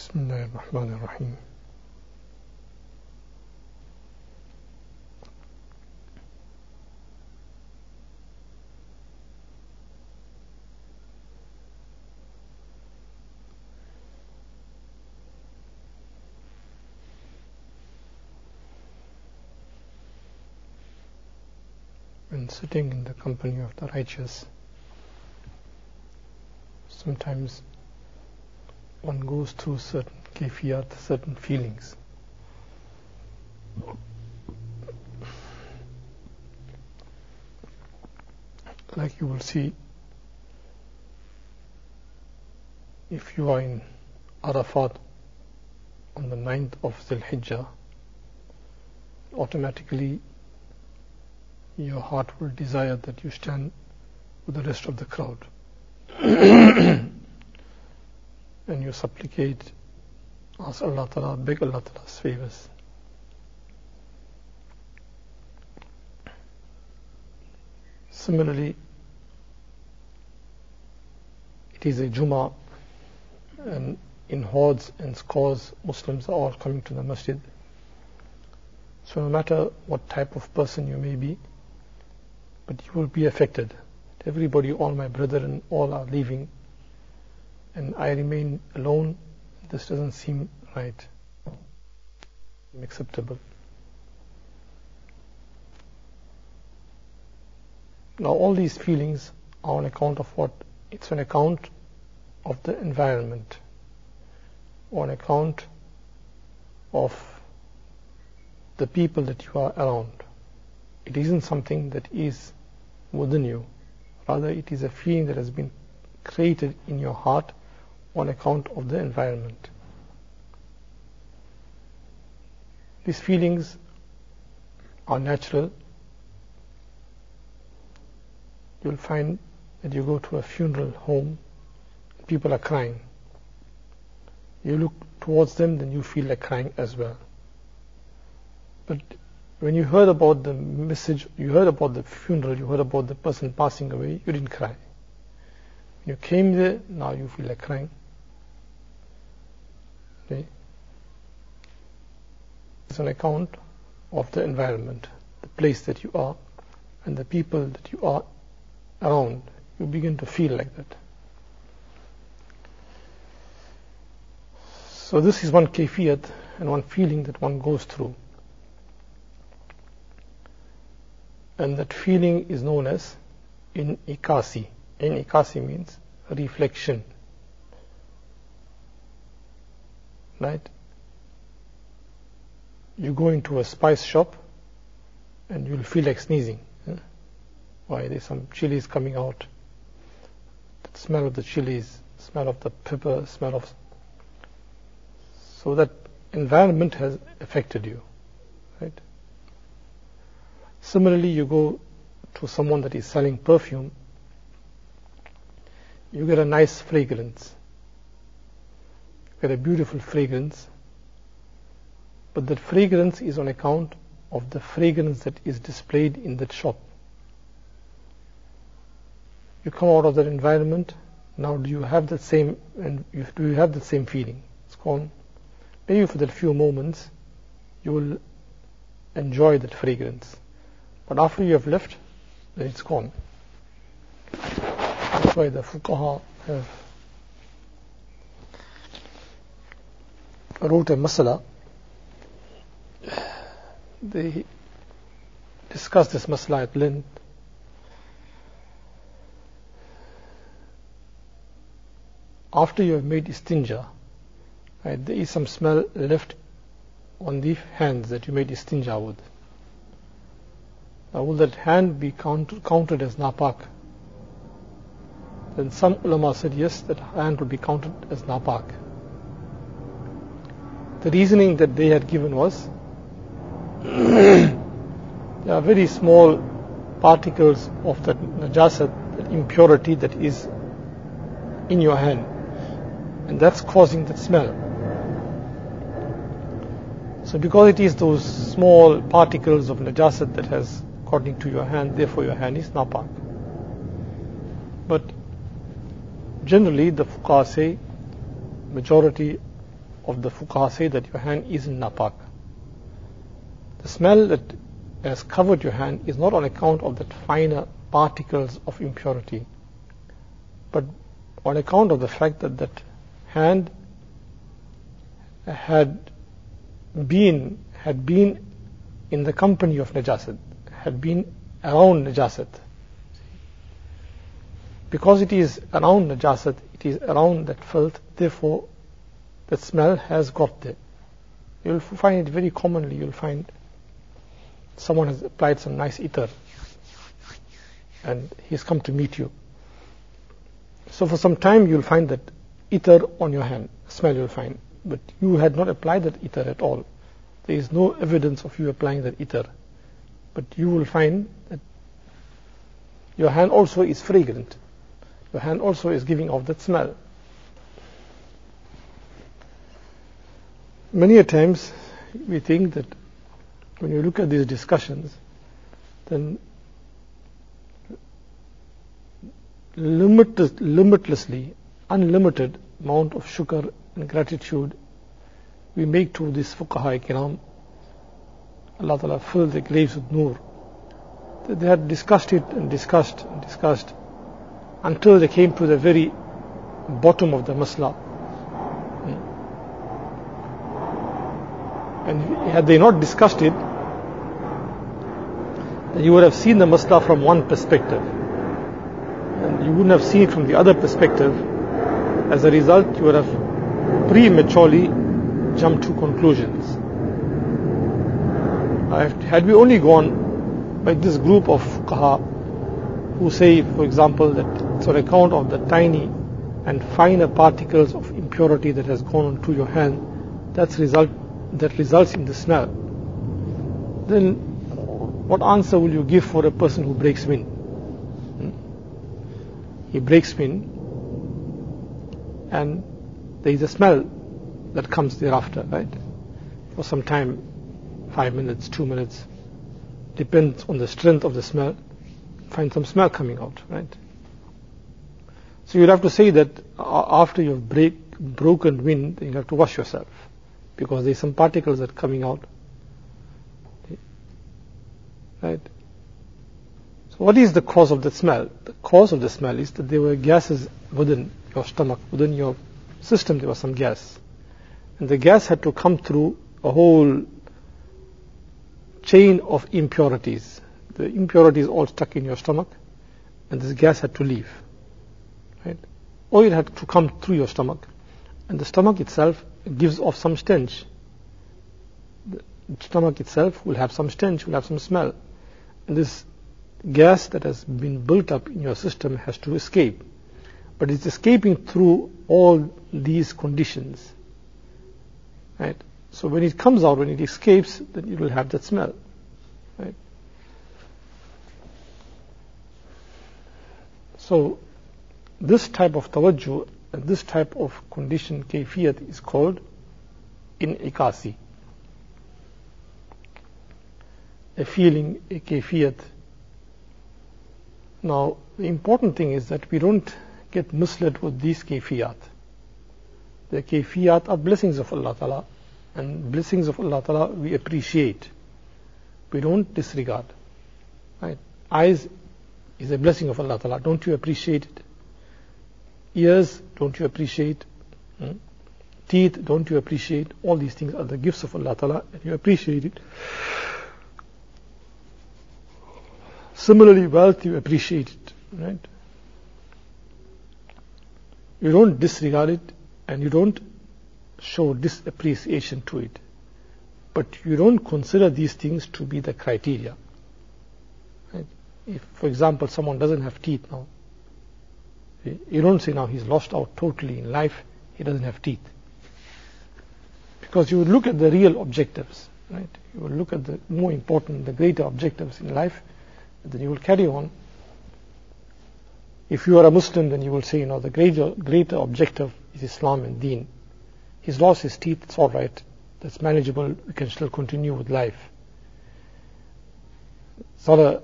بسم الله الرحمن الرحيم. When sitting in the company of the righteous, sometimes one goes through certain kayfiyat, certain feelings. Like you will see, if you are in Arafat on the 9th of Dhul Hijjah, automatically your heart will desire that you stand with the rest of the crowd and you supplicate, ask Allah Ta'ala, beg Allah Ta'ala's favors. Similarly, it is a Jummah, and in hordes and scores Muslims are all coming to the masjid. So no matter what type of person you may be, but you will be affected. Everybody, all my brethren, all are leaving, and I remain alone. This doesn't seem right, acceptable. Now all these feelings are on account of what? It's on account of the environment, on account of the people that you are around. It isn't something that is within you. Rather, it is a feeling that has been created in your heart on account of the environment. These feelings are natural. You'll find that you go to a funeral home, people are crying. You look towards them, then you feel like crying as well. But when you heard about the message, you heard about the funeral, you heard about the person passing away, you didn't cry. You came there, now you feel like crying. Okay? It's an account of the environment, the place that you are, and the people that you are around. You begin to feel like that. So this is one kayfiyat and one feeling that one goes through. And that feeling is known as in'ikasi. In'ikasi means reflection. Right? You go into a spice shop and you'll feel like sneezing. Why? There's some chilies coming out. The smell of the chilies, smell of the pepper, smell of... So that environment has affected you. Right? Similarly, you go to someone that is selling perfume, you get a nice fragrance, you get a beautiful fragrance, but that fragrance is on account of the fragrance that is displayed in that shop. You come out of that environment, now do you have that same, and do you have the same feeling? It's gone. Maybe for that few moments, you will enjoy that fragrance. But after you have left, then it's gone. That's why the fuqaha have wrote a masala. They discussed this masala at length. After you have made istinja, right, there is some smell left on the hands that you made istinja with. Now, will that hand be counted as napak? Then some ulama said yes, that hand would be counted as napak. The reasoning that they had given was there are very small particles of that najasat, that impurity that is in your hand, and that's causing that smell. So because it is those small particles of najasat that has according to your hand, therefore your hand is napak. But generally the fuqaha say majority of the fuqaha say that your hand isn't napak. The smell that has covered your hand is not on account of that finer particles of impurity, but on account of the fact that that hand had been in the company of najasat, had been around najasat. Because it is around najasat, it is around that filth, therefore that smell has got there. You'll find it very commonly, you'll find someone has applied some nice ether and he's come to meet you. So for some time you'll find that ether on your hand, smell you'll find, but you had not applied that ether at all. There is no evidence of you applying that ether, but you will find that your hand also is fragrant. Your hand also is giving off that smell. Many a times we think that when you look at these discussions, then limitlessly, unlimited amount of shukr and gratitude we make to this fuqaha kiram. Allah Ta'ala filled their graves with nur. They had discussed it and discussed and discussed until they came to the very bottom of the masla. And had they not discussed it, then you would have seen the masla from one perspective, and you wouldn't have seen it from the other perspective. As a result, you would have prematurely jumped to conclusions. Had we only gone by this group of fuqaha who say, for example, that it's on account of the tiny and finer particles of impurity that has gone onto your hand, that results in the smell, then what answer will you give for a person who breaks wind? He breaks wind and there is a smell that comes thereafter, right? For some time, 5 minutes, 2 minutes, depends on the strength of the smell, find some smell coming out, right? So you'd have to say that after you've broken wind, then you have to wash yourself, because there's some particles that are coming out, right? So what is the cause of the smell? The cause of the smell is that there were gases within your stomach, within your system. There was some gas, and the gas had to come through a whole chain of impurities. The impurities all stuck in your stomach, and this gas had to leave, right? Or it had to come through your stomach, and the stomach itself gives off some stench. The stomach itself will have some stench, will have some smell, and this gas that has been built up in your system has to escape, but it's escaping through all these conditions, right? So when it comes out, when it escapes, then it will have that smell, right? So this type of tawajjuh and this type of condition, kayfiyat, is called in'ikasi. A feeling, a kayfiyat. Now, the important thing is that we don't get misled with these kayfiyat. The kayfiyat are blessings of Allah Ta'ala, and blessings of Allah Ta'ala we appreciate. We don't disregard, right? Eyes is a blessing of Allah Ta'ala. Don't you appreciate it? Ears, don't you appreciate? Teeth, don't you appreciate? All these things are the gifts of Allah Ta'ala, and you appreciate it. Similarly, wealth, you appreciate it, right? You don't disregard it, and you don't show disappreciation to it, but you don't consider these things to be the criteria, right? If, for example, someone doesn't have teeth now, you don't say now he's lost out totally in life, he doesn't have teeth, because you would look at the real objectives, right? You will look at the more important, the greater objectives in life, and then you will carry on. If you are a Muslim, then you will say, the greater objective is Islam and Deen. He's lost his teeth, it's all right, that's manageable, we can still continue with life. It's not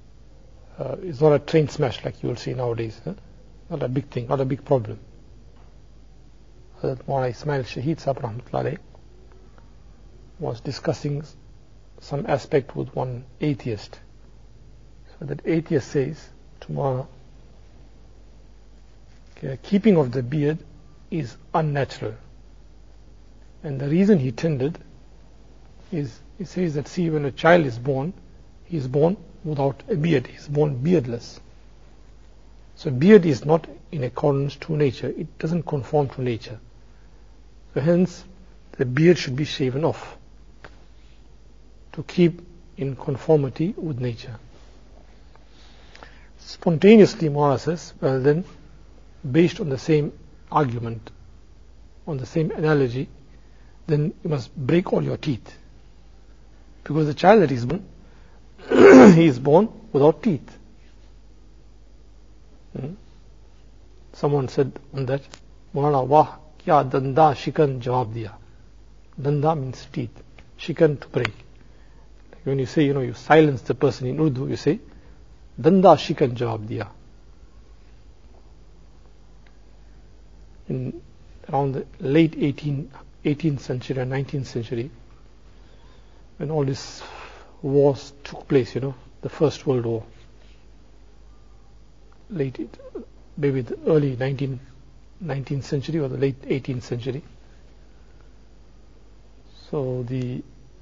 a train smash like you will see nowadays, huh? Not a big thing, not a big problem. Hazrat Maulana Ismail Shaheed Sahib Rahmatullah Alayh was discussing some aspect with one atheist. So that atheist says to Maulana, keeping of the beard is unnatural. And the reason he tended is, he says that, see, when a child is born, he is born without a beard, he is born beardless. So beard is not in accordance to nature, it doesn't conform to nature. So hence, the beard should be shaven off to keep in conformity with nature. Spontaneously, Maulana says, well then, based on the same argument, on the same analogy, then you must break all your teeth. Because the child that is born, he is born without teeth. Someone said on that, Maulana, wah, kya danda shikan jawab diya. Danda means teeth, shikan to break. Like when you say, you silence the person in Urdu, you say, danda shikan jawab diya. In around the late 18th century and 19th century, when all these wars took place, the First World War, maybe the early 19th century or the late 18th century. So the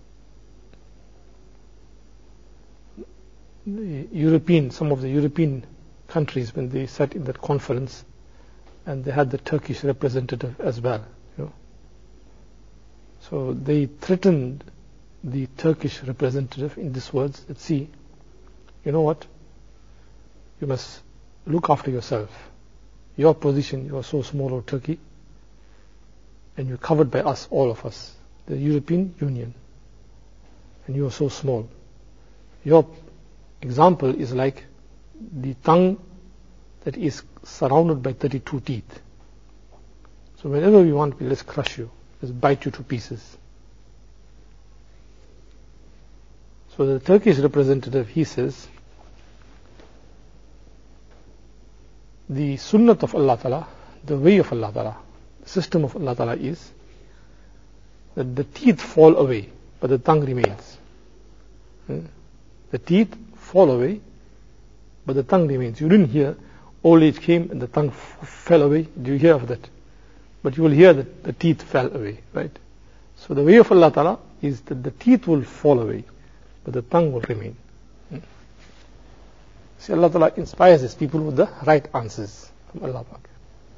some of the European countries, when they sat in that conference, and they had the Turkish representative as well, So they threatened the Turkish representative in these words that, see, you know what? You must look after yourself. Your position, you are so small of Turkey, and you're covered by us, all of us, the European Union, and you are so small. Your example is like the tongue that is surrounded by 32 teeth. So whenever we want, let's crush you, let's bite you to pieces. So the Turkish representative, he says, the sunnat of Allah Ta'ala, the way of Allah Ta'ala, the system of Allah Ta'ala is that the teeth fall away, but the tongue remains. The teeth fall away, but the tongue remains. You didn't hear old age came and the tongue fell away. Do you hear of that? But you will hear that the teeth fell away, right? So the way of Allah Ta'ala is that the teeth will fall away, but the tongue will remain. See, Allah Ta'ala inspires His people with the right answers from Allah Ta'ala.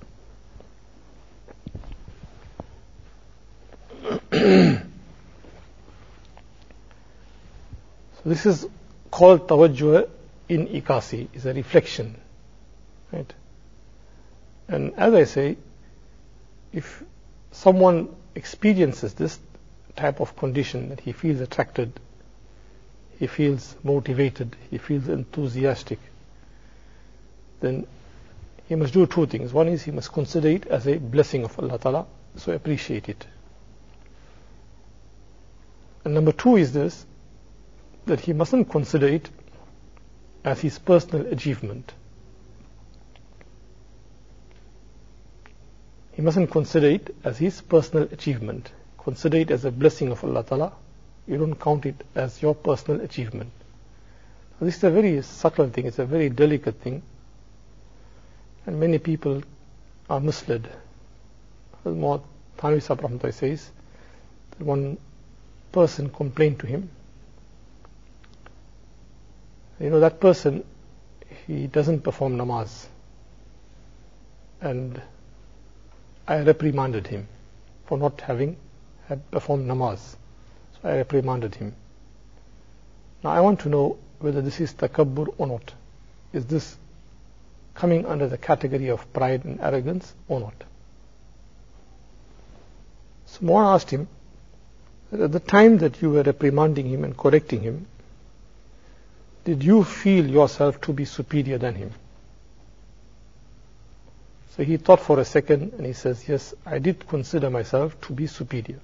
So this is called tawajjuh in ikasi, is a reflection, right? And as I say, if someone experiences this type of condition, that he feels attracted, he feels motivated, he feels enthusiastic, then he must do two things. One is he must consider it as a blessing of Allah Ta'ala, so appreciate it. And number two is this, that he mustn't consider it as his personal achievement. He mustn't consider it as his personal achievement. Consider it as a blessing of Allah Ta'ala. You don't count it as your personal achievement. This is a very subtle thing, it's a very delicate thing. And many people are misled. Thanwi Sahib Rahmatullah says that one person complained to him. That person, he doesn't perform namaz. And I reprimanded him for not having performed namaz. So I reprimanded him. Now I want to know whether this is takabbur or not. Is this coming under the category of pride and arrogance or not? So Maulana asked him, at the time that you were reprimanding him and correcting him, did you feel yourself to be superior than him? So he thought for a second and he says, yes, I did consider myself to be superior.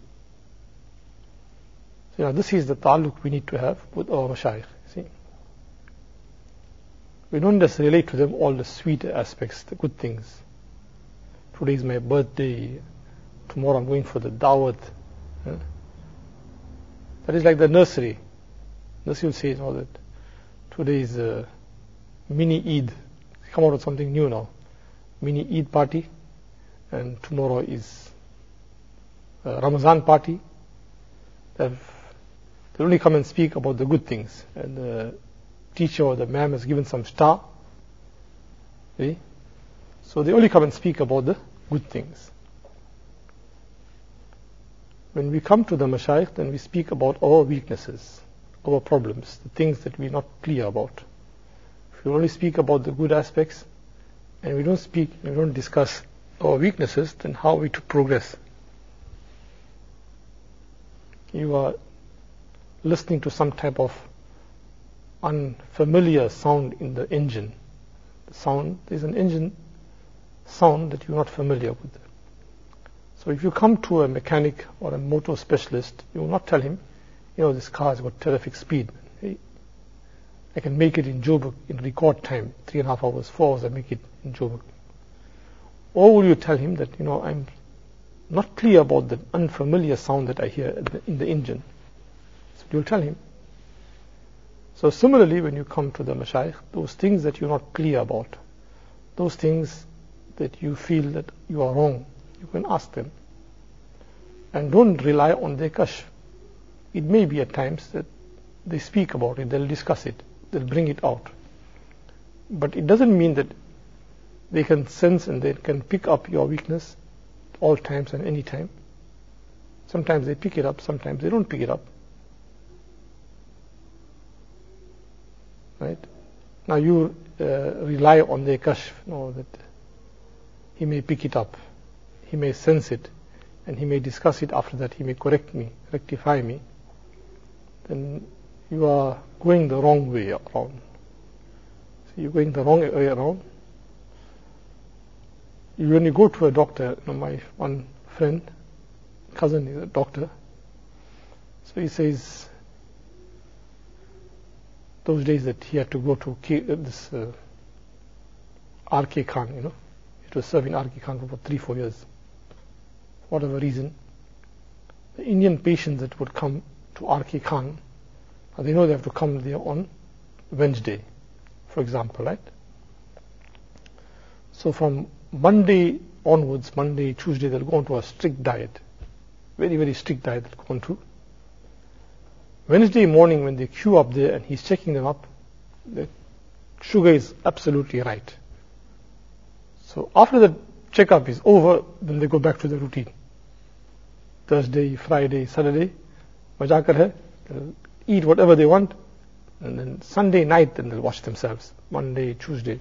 So this is the ta'alluq we need to have with our mashayikh. See, we don't just relate to them all the sweet aspects, the good things. Today is my birthday, tomorrow I'm going for the dawat. That is like the nursery. Nursery will say, that today is a mini Eid. Come out with something new now. Mini Eid party, and tomorrow is a Ramazan party. They'll only come and speak about the good things, and the teacher or the ma'am has given some star. See? So they only come and speak about the good things. When we come to the mashayikh, then we speak about our weaknesses, our problems, the things that we're not clear about. If we only speak about the good aspects, and we don't discuss our weaknesses, then how are we to progress? You are listening to some type of unfamiliar sound in the engine. There's an engine sound that you're not familiar with. So if you come to a mechanic or a motor specialist, you will not tell him, this car has got terrific speed. I can make it in Joburg in record time, 3.5 hours, 4 hours I make it in Joburg. Or will you tell him that, I'm not clear about the unfamiliar sound that I hear in the engine? So you'll tell him. So similarly, when you come to the mashayikh, those things that you're not clear about, those things that you feel that you are wrong, you can ask them. And don't rely on their kashf. It may be at times that they speak about it, they'll discuss it, they'll bring it out. But it doesn't mean that they can sense and they can pick up your weakness at all times and any time. Sometimes they pick it up, sometimes they don't pick it up. Right? Now you rely on their kashf, that he may pick it up, he may sense it, and he may discuss it after that, he may correct me, rectify me. Then you are going the wrong way around. So you're going the wrong way around. When you go to a doctor, my one friend, cousin is a doctor, so he says those days that he had to go to this R.K. Khan, it was serving R.K. Khan for about 3-4 years. For whatever reason, the Indian patients that would come to R.K. Khan, they know they have to come there on Wednesday, for example, right? So from Monday onwards, Monday, Tuesday, they'll go on to a strict diet, very, very strict diet they'll go on to. Wednesday morning when they queue up there and he's checking them up, the sugar is absolutely right. So after the checkup is over, then they go back to the routine. Thursday, Friday, Saturday, majakar hai, they'll eat whatever they want, and then Sunday night then they'll wash themselves, Monday, Tuesday.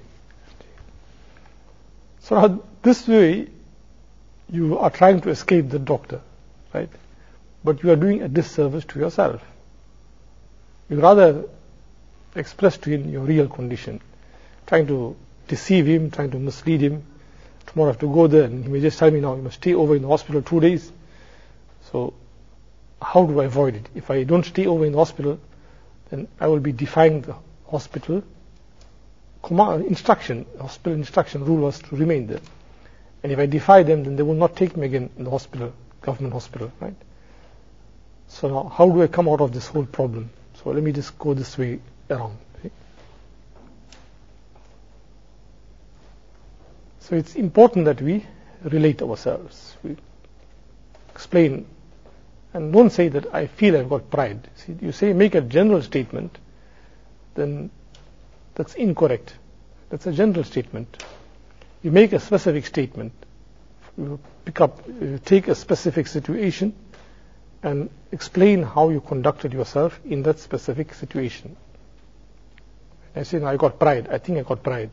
So now this way you are trying to escape the doctor, right? But you are doing a disservice to yourself. You rather express to him your real condition, trying to deceive him, trying to mislead him. Tomorrow I have to go there, and he may just tell me, now you must stay over in the hospital 2 days. So how do I avoid it? If I don't stay over in the hospital, then I will be defying the hospital instruction. Hospital instruction rule was to remain there. And if I defy them, then they will not take me again in the hospital, government hospital, right? So now how do I come out of this whole problem? So let me just go this way around. Okay? So it's important that we relate ourselves. We explain, and don't say that I feel I've got pride. See, you say make a general statement, then that's incorrect. That's a general statement. You make a specific statement. You take a specific situation and explain how you conducted yourself in that specific situation. I say, no, I got pride. I think I got pride.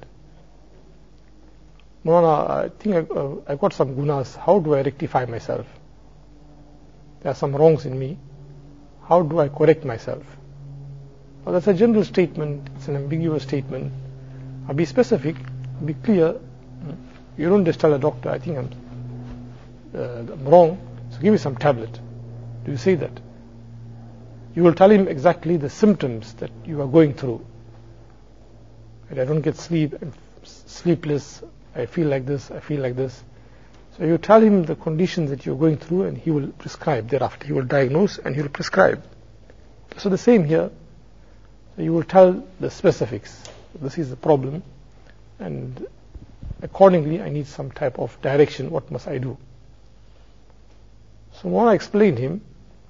Mulana, I think I got some gunas. How do I rectify myself? There are some wrongs in me. How do I correct myself? Well, that's a general statement. It's an ambiguous statement. Be specific. Be clear. You don't just tell a doctor, I think I'm wrong, so give me some tablet. Do you say that? You will tell him exactly the symptoms that you are going through. And I don't get sleep, I'm sleepless, I feel like this, I feel like this. So you tell him the conditions that you're going through and he will prescribe thereafter. He will diagnose and he will prescribe. So the same here. So you will tell the specifics. This is the problem and accordingly I need some type of direction. What must I do? So when I explained him,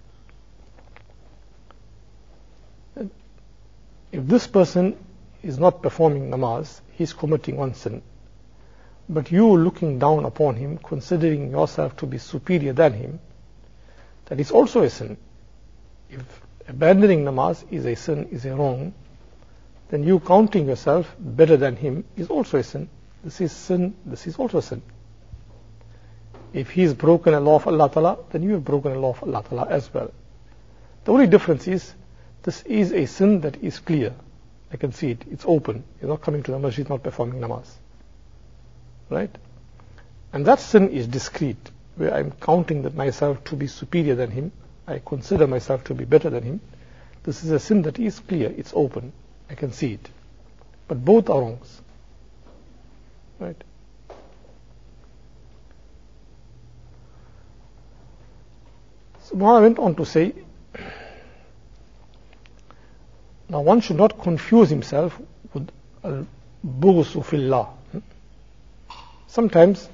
if this person is not performing namaz, he is committing one sin. But you looking down upon him, considering yourself to be superior than him, that is also a sin. If abandoning namaz is a sin, is a wrong, then you counting yourself better than him is also a sin. This is sin, this is also a sin. If he has broken a law of Allah Ta'ala, then you have broken a law of Allah Ta'ala as well. The only difference is, this is a sin that is clear. I can see it, it's open. You're not coming to the masjid, not performing namaz. Right? And that sin is discreet, where I'm counting that myself to be superior than him. I consider myself to be better than him. This is a sin that is clear, it's open. I can see it. But both are wrongs. Right? So Mullah went on to say, now one should not confuse himself with al-bughsu fillah. Sometimes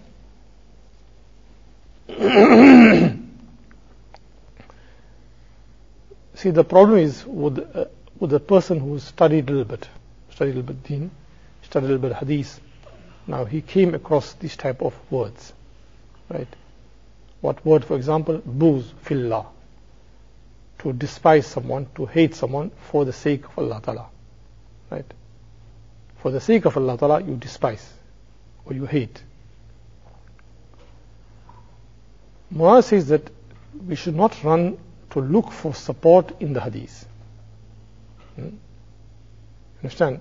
see, the problem is with a person who studied a little bit deen, studied a little bit hadith. Now he came across this type of words, right? What word, for example? Bughz fillah. To despise someone, to hate someone for the sake of Allah Ta'ala. Right? For the sake of Allah Ta'ala, you despise or you hate. Mullah says that we should not run to look for support in the hadith. Understand?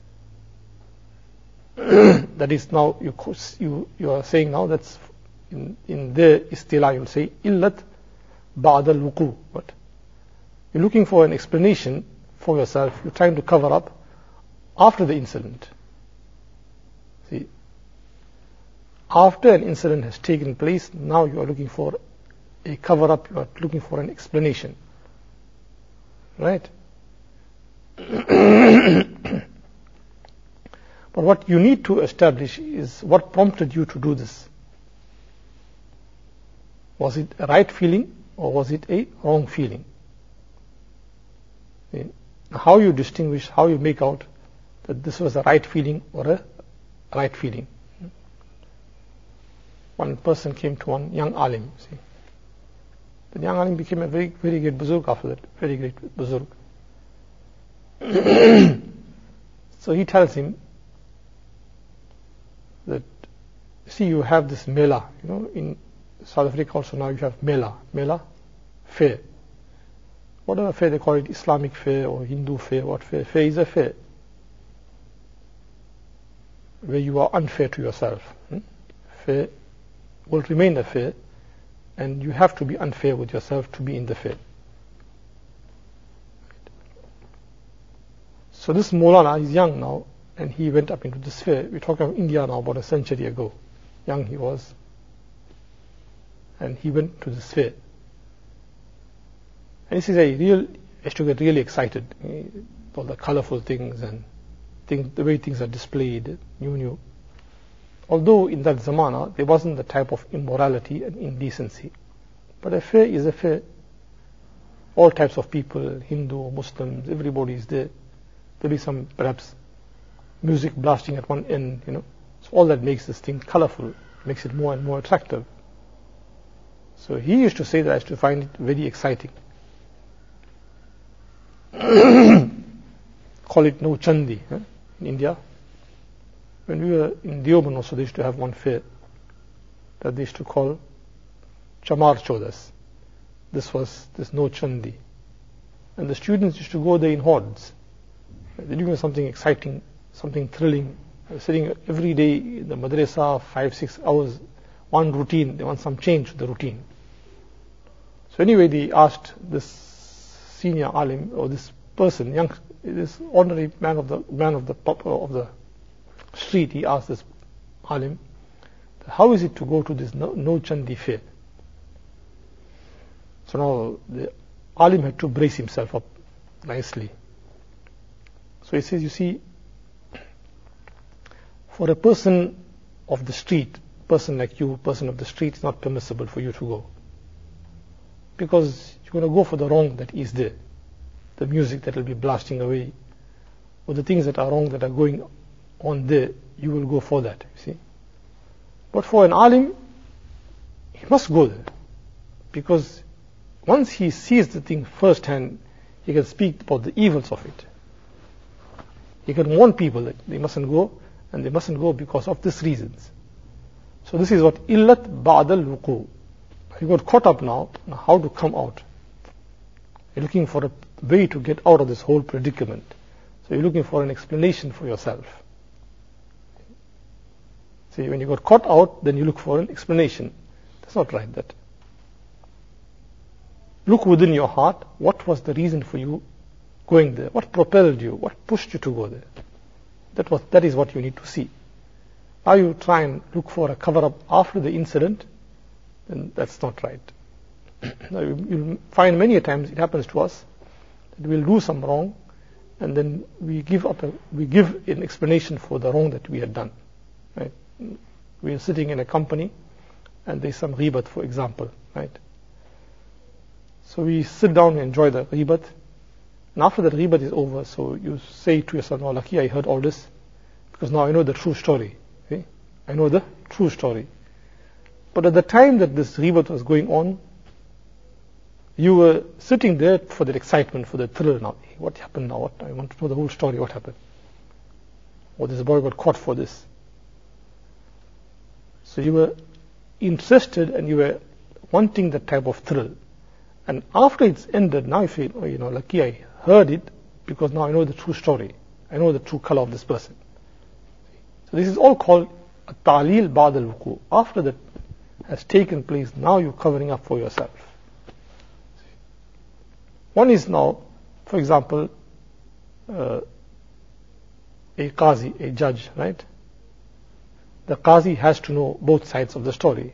That is now, you are saying now, that's in the istilah, you'll say, illat ba'da al-wuqu. But you're looking for an explanation for yourself. You're trying to cover up after the incident. See, after an incident has taken place, now you are looking for a cover up. You are looking for an explanation. Right? But what you need to establish is what prompted you to do this. Was it a right feeling or was it a wrong feeling? How you distinguish, how you make out that this was a right feeling or a right feeling. One person came to one young alim. See, the young alim became a very, very great buzurg after that. Very great buzurg. So he tells him that, see, you have this mela. In South Africa also now you have mela. Mela, fair. Whatever fair they call it, Islamic fair or Hindu fair, what fair? Fair is a fair where you are unfair to yourself. Fair will remain a fair, and you have to be unfair with yourself to be in the fair. So this Maulana is young now, and he went up into this fair. We're talking of India now, about a century ago. Young he was, and he went to this fair. And this is has to get really excited. All the colorful things and the way things are displayed, new. Although in that zamana, there wasn't the type of immorality and indecency. But a fair is a fair. All types of people, Hindu, Muslims, everybody is there. There'll be some, perhaps, music blasting at one end, So all that makes this thing colorful, makes it more and more attractive. So he used to say that I used to find it very exciting. Call it no chandi in India. When we were in Deoband also, they used to have one fair that they used to call Chamar Chodas. This was this no chandi. And the students used to go there in hordes. They're doing something exciting, something thrilling. They're sitting every day in the madrasa, 5-6 hours, one routine. They want some change to the routine. So anyway, they asked this senior alim, or this person, this ordinary man of the street. He asked this alim How is it to go to this no Chandi fair? So now the alim had to brace himself up nicely. So he says, you see, for a person of the street, person like you, person of the street, it's not permissible for you to go. Because you're going to go for the wrong that is there. The music that will be blasting away, or the things that are wrong that are going on there, you will go for that, you see. But for an alim, he must go there. Because once he sees the thing firsthand, he can speak about the evils of it. He can warn people that they mustn't go, and they mustn't go because of these reasons. So this is what illat ba'dal wuqu. You got caught up now how to come out. You're looking for a way to get out of this whole predicament. So you're looking for an explanation for yourself. See, when you got caught out, then you look for an explanation. That's not right. That. Look within your heart, what was the reason for you going there? What propelled you? What pushed you to go there? That is what you need to see. Now you try and look for a cover-up after the incident, then that's not right. Now you'll find many a times it happens to us that we'll do some wrong, and then we give an explanation for the wrong that we had done. Right? We are sitting in a company, and there's some ghibat, for example, right? So we sit down and enjoy the ghibat, and after the ghibat is over, so you say to yourself, "Oh, lucky I heard all this, because now I know the true story." See? I know the true story. But at the time that this ghibat was going on, you were sitting there for the excitement, for the thrill. Now, hey, what happened now? I want to know the whole story. What happened? Oh, this boy got caught for this. So you were interested and you were wanting that type of thrill. And after it's ended, now you feel, oh, lucky I heard it, because now I know the true story. I know the true color of this person. So this is all called a ta'lil ba'd al-wuqu. After that has taken place, now you're covering up for yourself. One is now, for example, a qazi, a judge, right? The qazi has to know both sides of the story.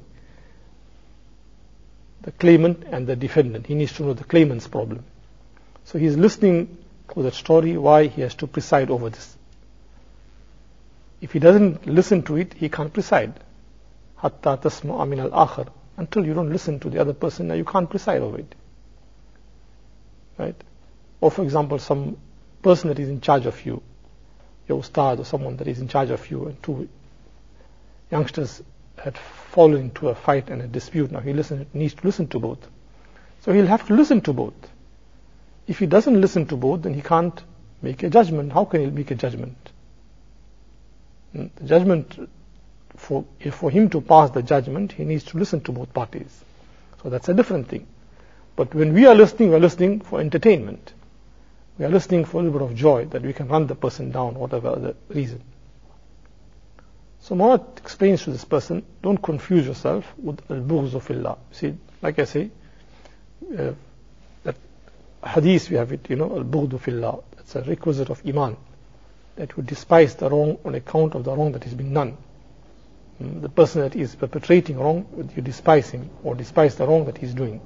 The claimant and the defendant. He needs to know the claimant's problem. So he's listening to that story, why he has to preside over this. If he doesn't listen to it, he can't preside. Hatta tasma'a min al-akhar. Until you don't listen to the other person, now you can't preside over it. Right? Or for example, some person that is in charge of you, your ustad or someone that is in charge of you, and two youngsters had fallen into a fight and a dispute. Now he needs to listen to both. So he'll have to listen to both. If he doesn't listen to both, then he can't make a judgment. How can he make a judgment? The judgment, for him to pass the judgment, he needs to listen to both parties. So that's a different thing. But when we are listening for entertainment. We are listening for a little bit of joy, that we can run the person down, whatever the reason. So Muhammad explains to this person, don't confuse yourself with al-bughzu fillah. See, like I say, that hadith we have it, al-bughzu fillah. That's a requisite of iman. That you despise the wrong on account of the wrong that has been done. The person that is perpetrating wrong, you despise him, or despise the wrong that he's doing.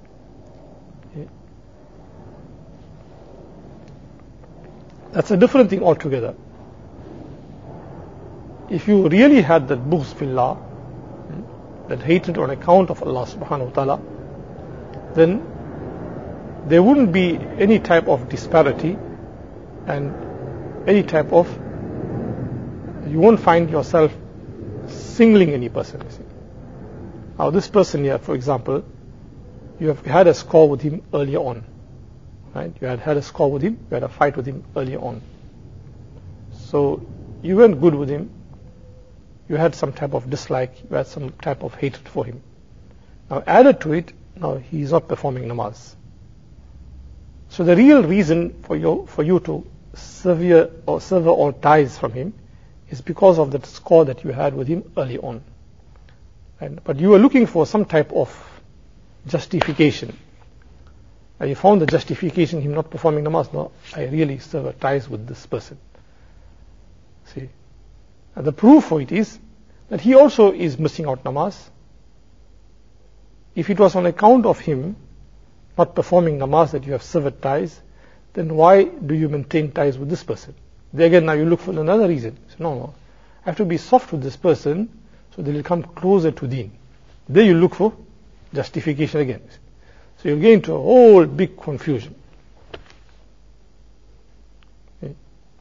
That's a different thing altogether. If you really had that bughz fillah, that hatred on account of Allah subhanahu wa ta'ala, then there wouldn't be any type of disparity and any type of, you won't find yourself singling any person. You see. Now this person here, for example, you have had a score with him earlier on. Right? You had a score with him, you had a fight with him earlier on. So you weren't good with him, you had some type of dislike, you had some type of hatred for him. Now added to it, now he is not performing namaz. So the real reason for you to sever all ties from him is because of that score that you had with him early on. Right? But you were looking for some type of justification. And you found the justification, him not performing namaz. No, I really sever ties with this person. See? And the proof for it is that he also is missing out namaz. If it was on account of him not performing namaz that you have severed ties, then why do you maintain ties with this person? There again, now you look for another reason. So, no, I have to be soft with this person so they will come closer to deen. There you look for justification again. So you get into a whole big confusion. Okay.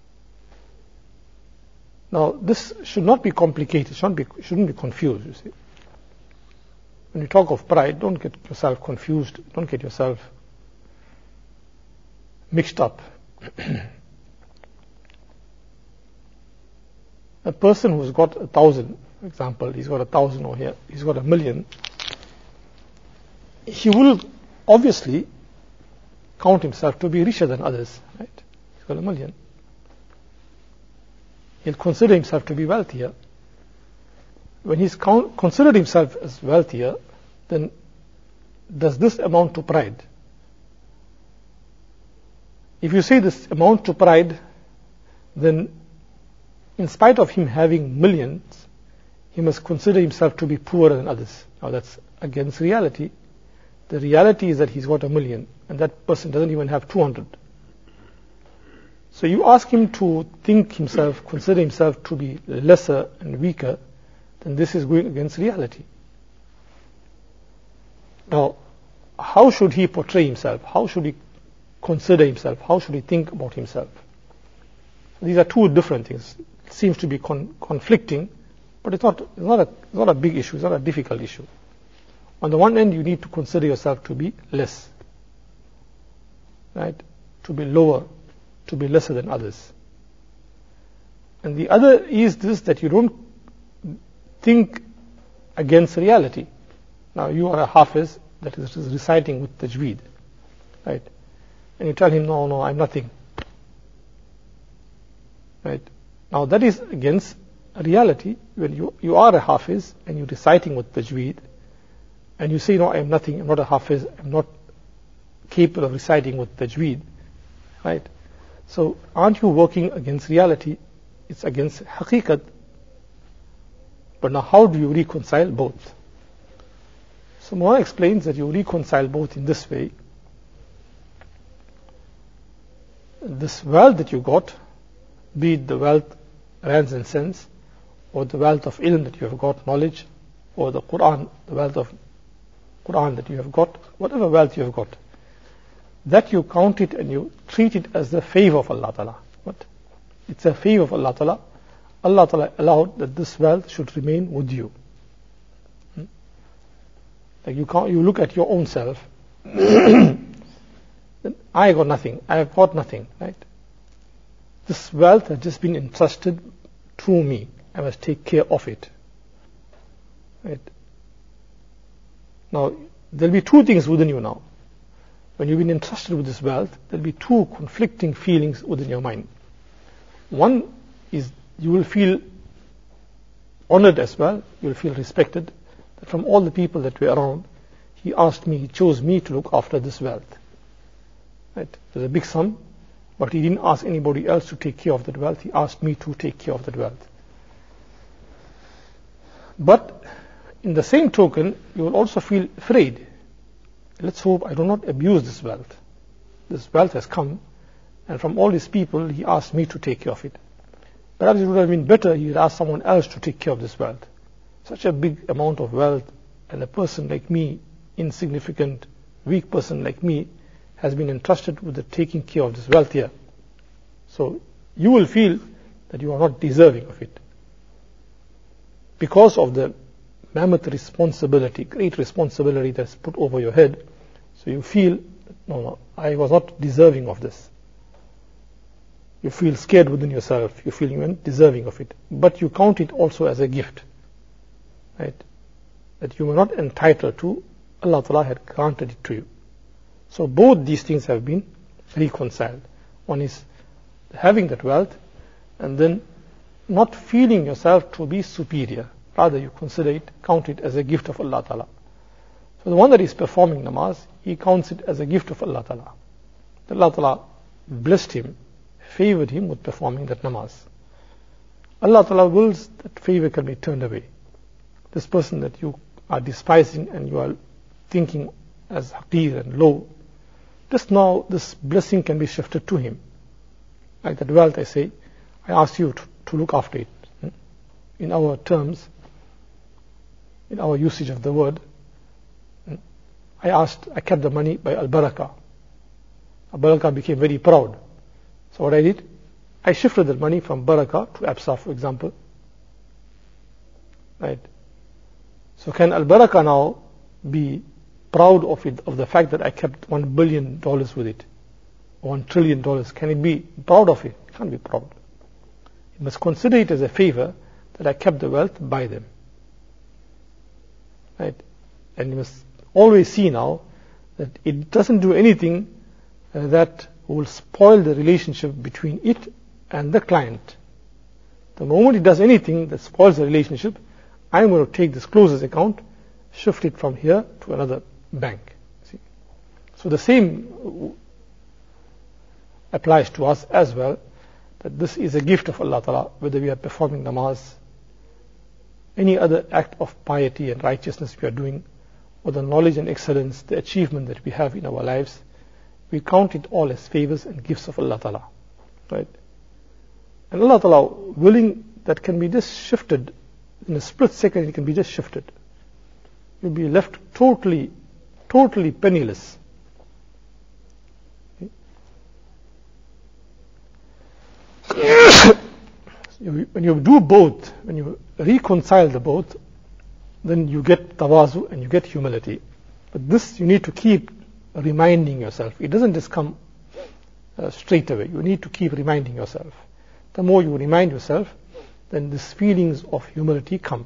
Now this should not be complicated, shouldn't be confused, you see. When you talk of pride, don't get yourself confused, don't get yourself mixed up. A person who's got 1,000, for example, he's got 1,000 over here, he's got 1,000,000, he will obviously count himself to be richer than others, right? He's got 1,000,000. He'll consider himself to be wealthier. When he's considered himself as wealthier, then does this amount to pride? If you say this amount to pride, then in spite of him having millions, he must consider himself to be poorer than others. Now that's against reality. The reality is that he's got 1,000,000 and that person doesn't even have 200. So you ask him to consider himself to be lesser and weaker, then this is going against reality. Now, how should he portray himself? How should he consider himself? How should he think about himself? These are two different things. It seems to be conflicting, but it's not a big issue, it's not a difficult issue. On the one end, you need to consider yourself to be less, right? To be lower, to be lesser than others. And the other is this, that you don't think against reality. Now you are a hafiz that is reciting with tajweed, right? And you tell him, no, I'm nothing, right? Now that is against reality. When you are a hafiz and you're reciting with tajweed, and you say, no, I'm nothing, I'm not a hafiz, I'm not capable of reciting with tajweed, right? So aren't you working against reality? It's against haqiqat. But now how do you reconcile both? So Mullah explains that you reconcile both in this way. This wealth that you got, be it the wealth rands and cents, or the wealth of ilm that you have got, knowledge, or the Quran, the wealth of Quran that you have got, whatever wealth you have got, that you count it and you treat it as the favor of Allah Ta'ala. What? It's a favor of Allah Ta'ala. Allah Ta'ala allowed that this wealth should remain with you. Like you look at your own self, I got nothing, I have got nothing, right? This wealth has just been entrusted to me. I must take care of it. Right? Now, there'll be two things within you now. When you've been entrusted with this wealth, there'll be two conflicting feelings within your mind. One is you will feel honored as well, you will feel respected, that from all the people that were around, he chose me to look after this wealth. Right? There's a big sum, but he didn't ask anybody else to take care of that wealth, he asked me to take care of that wealth. But in the same token, you will also feel afraid. Let's hope I do not abuse this wealth. This wealth has come, and from all these people, he asked me to take care of it. Perhaps it would have been better he had asked someone else to take care of this wealth. Such a big amount of wealth, and a person like me, insignificant, weak person like me, has been entrusted with the taking care of this wealth here. So you will feel that you are not deserving of it. Because of the mammoth responsibility, great responsibility that's put over your head, so you feel, no, I was not deserving of this. You feel scared within yourself, you feel you weren't deserving of it. But you count it also as a gift, right? That you were not entitled to, Allah Ta'ala had granted it to you. So both these things have been reconciled. One is having that wealth, and then not feeling yourself to be superior. Rather you count it as a gift of Allah Ta'ala. So the one that is performing namaz, he counts it as a gift of Allah Ta'ala. Allah Ta'ala blessed him, favored him with performing that namaz. Allah Ta'ala wills that favor can be turned away. this person that you are despising and you are thinking as haqir and low, just now this blessing can be shifted to him. Like that wealth, I say, I ask you to look after it. In our terms, in our usage of the word, I kept the money by al-barakah. Al-barakah became very proud. So what I did, I shifted the money from barakah to absa, for example. Right? So can al-barakah now be proud of it, of the fact that I kept $1 billion with it, $1 trillion? Can it be proud of it? It can't be proud. You must consider it as a favor that I kept the wealth by them. Right? And you must always see now that it doesn't do anything that will spoil the relationship between it and the client. The moment it does anything that spoils the relationship, I'm going to take this closest account, shift it from here to another bank. See? So the same applies to us as well, that this is a gift of Allah Ta'ala, whether we are performing namaz, any other act of piety and righteousness we are doing, or the knowledge and excellence, the achievement that we have in our lives, we count it all as favors and gifts of Allah Ta'ala. Right? And Allah Ta'ala willing that can be just shifted in a split second, it can be just shifted. You'll be left totally penniless. When you do both, when you reconcile the both, then you get tawazu and you get humility. But this you need to keep reminding yourself. It doesn't just come straight away. You need to keep reminding yourself. The more you remind yourself, then these feelings of humility come.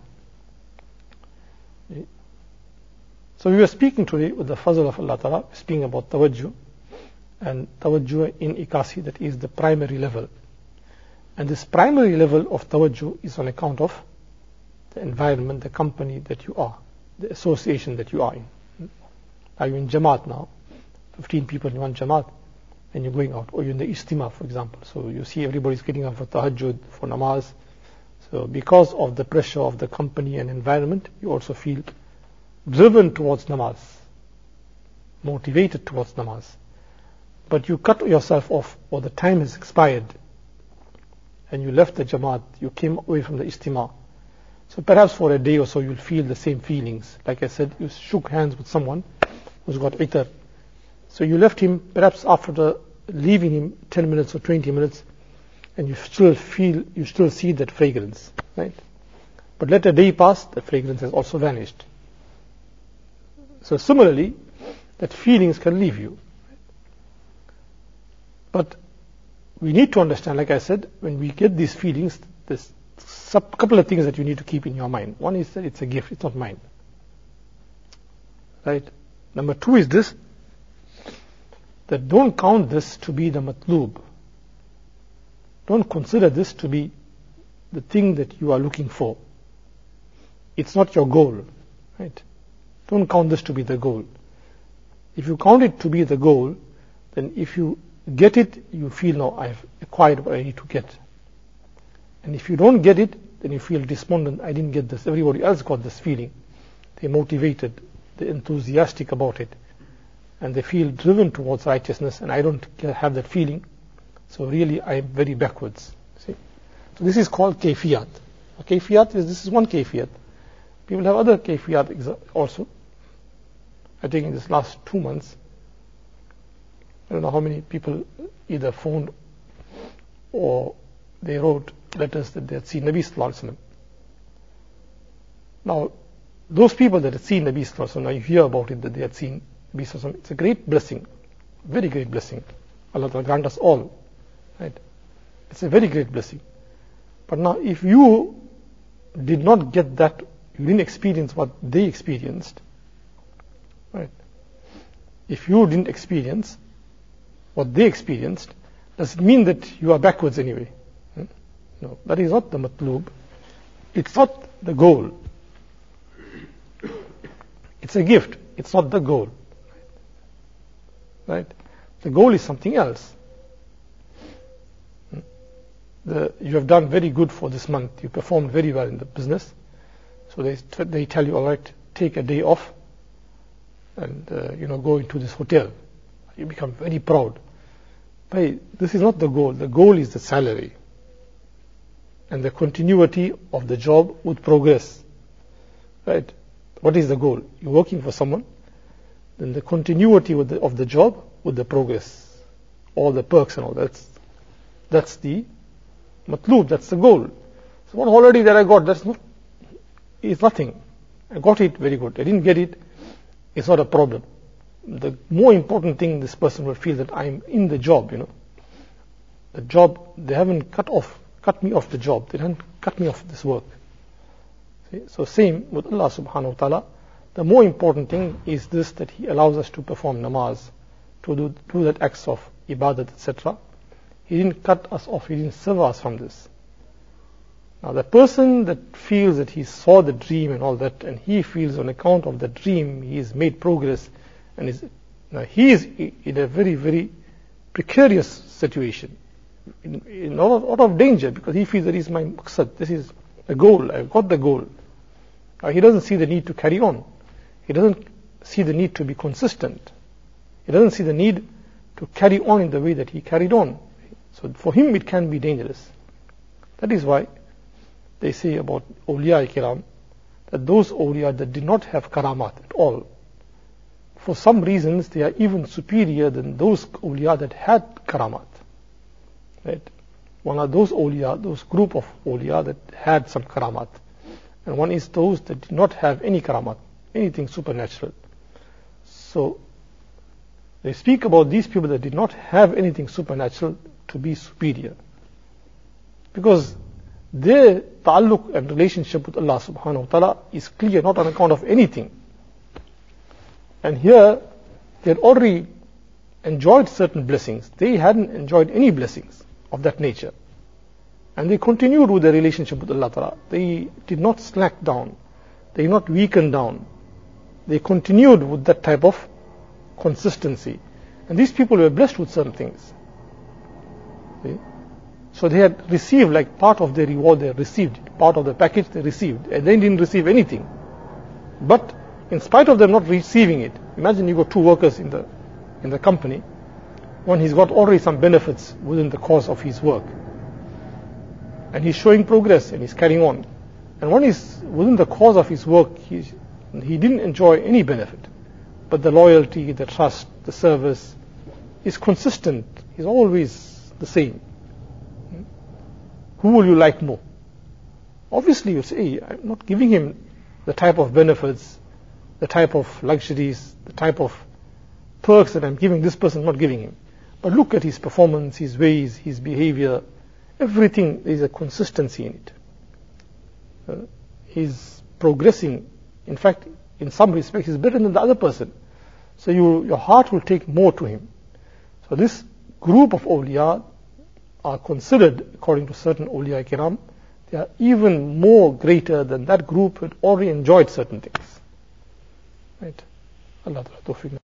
So we were speaking today with the fazl of Allah Ta'ala, speaking about tawajjuh, and tawajjuh in ikasi, that is the primary level. And this primary level of tawajjuh is on account of the environment, the company that you are, the association that you are in. Are you in Jamaat now? 15 people in one Jamaat, and you're going out. Or you're in the Istima, for example. So you see everybody's getting up for tahajjud, for namaz. So because of the pressure of the company and environment, you also feel driven towards namaz, motivated towards namaz. But you cut yourself off, or the time has expired, and you left the Jamaat, you came away from the Istima. So perhaps for a day or so you'll feel the same feelings. Like I said, you shook hands with someone who's got itar. So you left him, perhaps after leaving him 10 minutes or 20 minutes, and you still see that fragrance, right? But let a day pass, the fragrance has also vanished. So similarly, that feelings can leave you. But we need to understand, like I said, when we get these feelings, there's a couple of things that you need to keep in your mind. One is that it's a gift, it's not mine. Right? Number two is this, that don't count this to be the matlub. Don't consider this to be the thing that you are looking for. It's not your goal. Right? Don't count this to be the goal. If you count it to be the goal, then if you get it, you feel, no, I've acquired what I need to get. And if you don't get it, then you feel despondent, I didn't get this. Everybody else got this feeling. They're motivated, they're enthusiastic about it, and they feel driven towards righteousness, and I don't have that feeling. So really I'm very backwards. See? So this is called kayfiyat. Kayfiyat is, this is one kayfiyat. People have other kayfiyat also. I think in this last 2 months, I don't know how many people either phoned or they wrote letters that they had seen Nabi Sallallahu Alaihi Wasallam. Now, those people that had seen Nabi Sallallahu Alaihi Wasallam, now you hear about it that they had seen Nabi Sallallahu Alaihi Wasallam. It's a great blessing, very great blessing. Allah Ta'ala grant us all. Right? It's a very great blessing. But now, if you did not get that, you didn't experience what they experienced, right? If you didn't experience what they experienced, does it mean that you are backwards anyway? No, that is not the matlub. It's not the goal. It's a gift. It's not the goal. Right? The goal is something else. You have done very good for this month. You performed very well in the business. So they tell you, all right, take a day off and go into this hotel. You become very proud. But this is not the goal. The goal is the salary and the continuity of the job with progress. Right? What is the goal? You're working for someone, then the continuity of the job with the progress, all the perks and all that. That's the matloob, that's the goal. So one holiday that I got, it's nothing. I got it, very good. I didn't get it, it's not a problem. The more important thing, this person will feel that I'm in the job, The job, they haven't cut me off the job. They haven't cut me off this work. See? So same with Allah subhanahu wa ta'ala. The more important thing is this, that He allows us to perform namaz, to do that acts of ibadat, etc. He didn't cut us off, He didn't sever us from this. Now the person that feels that he saw the dream and all that, and he feels on account of the dream he has made progress, and he is in a very, very precarious situation, in a lot of danger, because he feels that is my maqsad, this is the goal, I've got the goal. He doesn't see the need to carry on. He doesn't see the need to be consistent. He doesn't see the need to carry on in the way that he carried on. So for him it can be dangerous. That is why they say about awliya kiram, that those awliya that did not have karamat at all, for some reasons they are even superior than those awliya that had karamat. Right? One are those awliya, those group of awliya that had some karamat, and one is those that did not have any karamat, anything supernatural. So they speak about these people that did not have anything supernatural to be superior, because their ta'alluq and relationship with Allah subhanahu wa ta'ala is clear, not on account of anything. And here they had already enjoyed certain blessings. They hadn't enjoyed any blessings of that nature, and they continued with their relationship with Allah ta'ala. They did not slack down, they did not weaken down. They continued with that type of consistency, and these people were blessed with certain things. See? So they had received, like part of their reward they received, part of the package they received, and they didn't receive anything. But in spite of them not receiving it, imagine you got two workers in the company. One, he's got already some benefits within the course of his work, and he's showing progress and he's carrying on. And one is within the course of his work, he didn't enjoy any benefit, but the loyalty, the trust, the service is consistent, is always the same. Who will you like more? Obviously you say, I'm not giving him the type of benefits, the type of luxuries, the type of perks that I'm giving this person, not giving him. But look at his performance, his ways, his behavior, everything, there is a consistency in it. He's progressing. In fact, in some respects, he's better than the other person. So your heart will take more to him. So this group of awliya are considered, according to certain awliya kiram, they are even more greater than that group who had already enjoyed certain things. Right? Allah Ta'ala tawfiq.